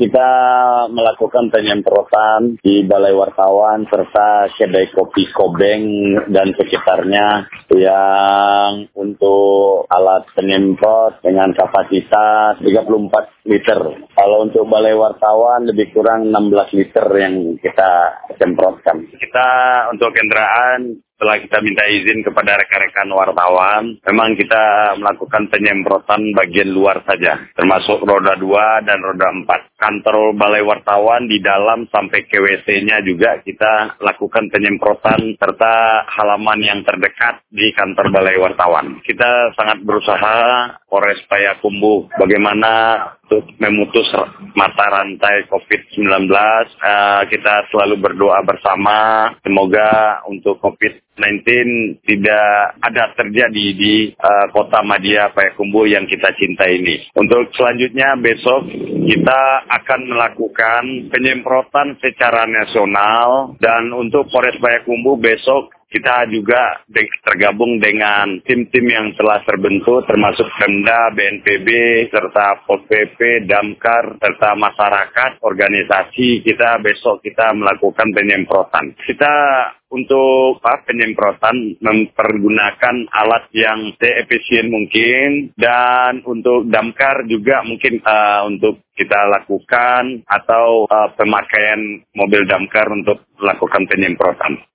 kita melakukan penyemprotan di Balai Wartawan serta kedai kopi Kobeng dan sekitarnya yang untuk alat penyemprot dengan kapasitas 34 liter. Kalau untuk Balai Wartawan lebih kurang 16 liter yang kita semprotkan. Kita untuk kendaraan setelah kita minta izin kepada rekan-rekan wartawan, memang kita melakukan penyemprotan bagian luar saja, termasuk roda 2 dan roda 4. Kantor Balai Wartawan di dalam sampai ke WC-nya juga kita lakukan penyemprotan serta halaman yang terdekat di kantor Balai Wartawan. Kita sangat berusaha Polres Payakumbuh bagaimana untuk memutus mata rantai COVID-19. Kita selalu berdoa bersama semoga untuk COVID-19 tidak ada terjadi di kota Madya Payakumbuh yang kita cintai ini. Untuk selanjutnya besok kita akan melakukan penyemprotan secara nasional dan untuk Polres Payakumbuh besok kita juga tergabung dengan tim-tim yang telah terbentuk termasuk Pemda, BNPB, serta Pol PP, Damkar, serta masyarakat, organisasi. Kita besok kita melakukan penyemprotan. Kita untuk penyemprotan mempergunakan alat yang seefisien mungkin dan untuk damkar juga mungkin untuk kita lakukan atau pemakaian mobil damkar untuk melakukan penyemprotan.